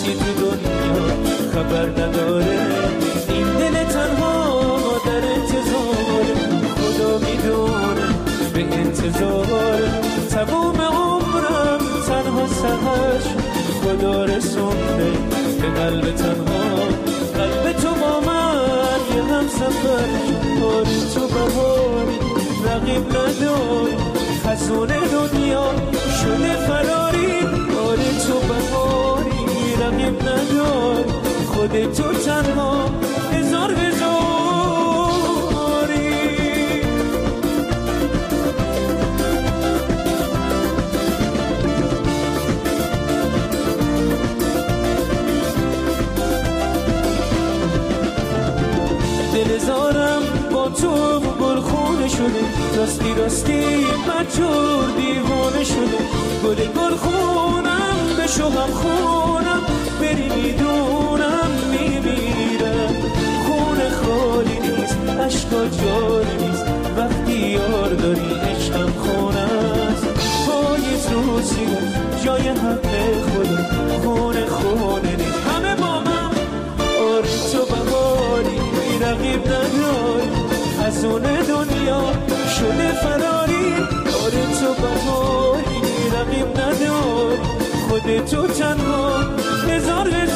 کسی تو دنیا خبر نداره این دل تنها در انتظار خدا میدونه به انتظار تموم عمرم تنها سهر خدا رسونده به قلب تنها قلب تو با من یه هم سفر باری تو بهاری رقیب نداری خزون دنیا شده فراری باری تو بهاری رقیب نداری خود تو تنها هزار هزاری دلزارم با تو گلخونه شده راستی راستی مجور دیوانه شده گل خونم به شوهم خونم بری میدونم میمیرم خونه خالی نیست عشقا جاری نیست وقتی یار داری عشقم خونه است پاییز رو سیگار جای حق خدا خونه نیست همه با من آره تو بهاری رقیب نداری از اون دنیا شده فراری آره تو بهاری رقیب نداری خود تو تنها هزار